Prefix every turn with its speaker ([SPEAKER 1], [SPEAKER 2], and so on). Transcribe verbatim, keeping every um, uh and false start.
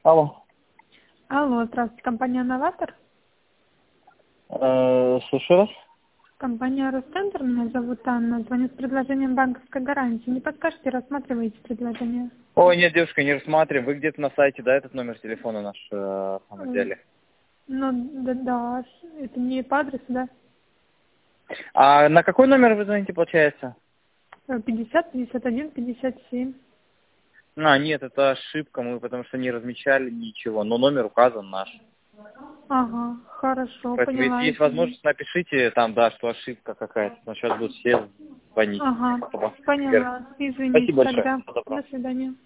[SPEAKER 1] Алло.
[SPEAKER 2] Алло, здравствуйте, компания «Новатор».
[SPEAKER 1] Э, слушаю вас.
[SPEAKER 2] Компания «Росцентр», меня зовут Анна, звоню с предложением банковской гарантии. Не подскажете, рассматриваете предложение?
[SPEAKER 1] Ой, нет, девушка, не рассматриваем. Вы где-то на сайте, да, этот номер телефона наш э, в самом
[SPEAKER 2] М,
[SPEAKER 1] деле?
[SPEAKER 2] Ну, да, да, это не по адресу, да?
[SPEAKER 1] А на какой номер вы звоните, получается?
[SPEAKER 2] Э, пятьдесят, пятьдесят один, пятьдесят семь.
[SPEAKER 1] А, нет, это ошибка, мы потому что не размечали ничего, но номер указан наш.
[SPEAKER 2] Ага, хорошо,
[SPEAKER 1] Поэтому, если
[SPEAKER 2] поняла.
[SPEAKER 1] есть возможность, напишите там, да, что ошибка какая-то. Но сейчас будут все звонить.
[SPEAKER 2] Ага,
[SPEAKER 1] Спасибо.
[SPEAKER 2] поняла. Извините
[SPEAKER 1] Спасибо большое.
[SPEAKER 2] тогда.
[SPEAKER 1] Всего доброго.
[SPEAKER 2] До свидания.